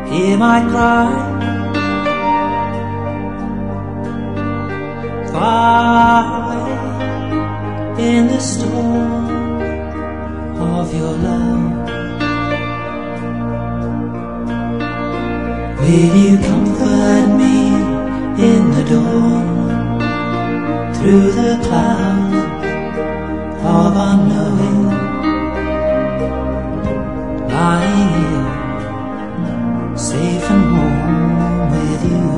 hear my cry, far away in the storm of your love. Will you comfort me in the dawn, through the clouds of unknowing, lying here safe and warm with you.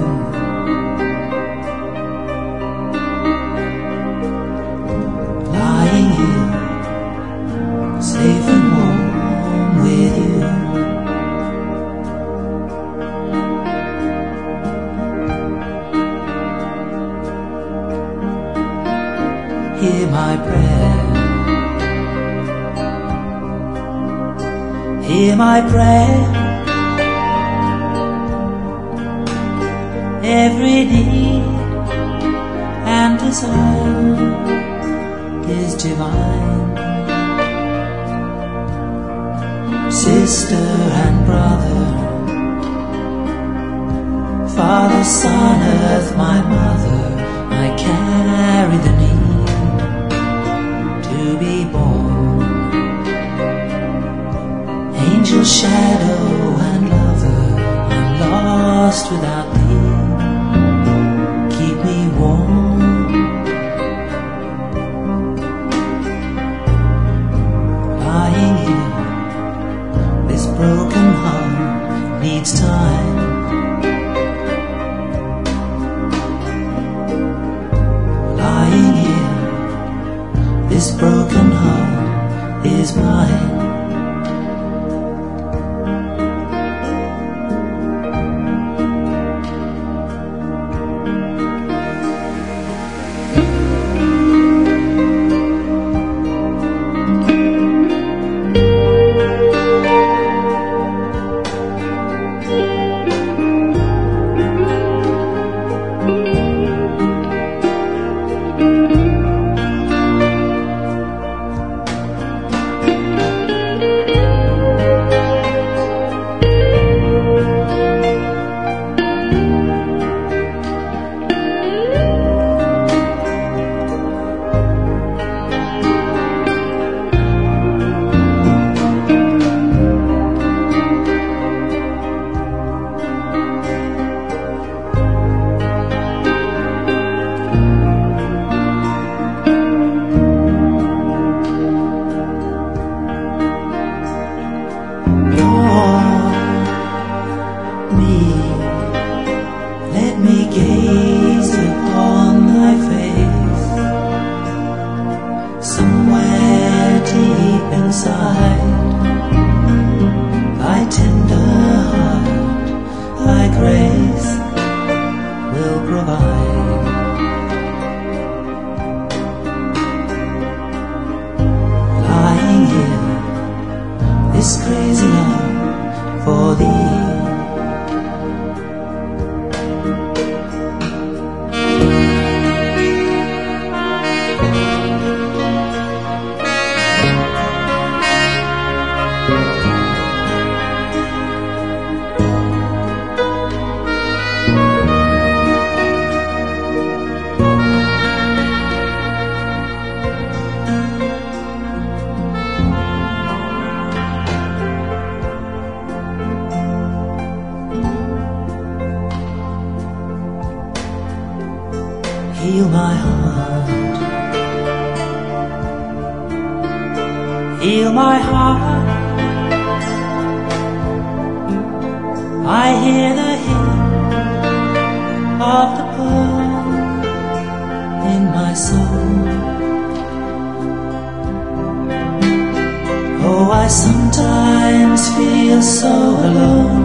Lying here safe and warm with you. Hear my prayer, hear my prayer. Every need and desire is divine. Sister and brother, Father, Son, Earth, my mother, I carry the need to be born. Angel, shadow and lover, I'm lost without thee. Keep me warm. Lying here, this broken heart needs time. Lying here, this broken heart is mine. Let me gaze upon thy face, somewhere deep inside. Thy tender heart, thy grace will provide. Lying here, this crazy love for thee. Heal my heart, heal my heart. I hear the hymn of the pearl in my soul. Oh, I sometimes feel so alone.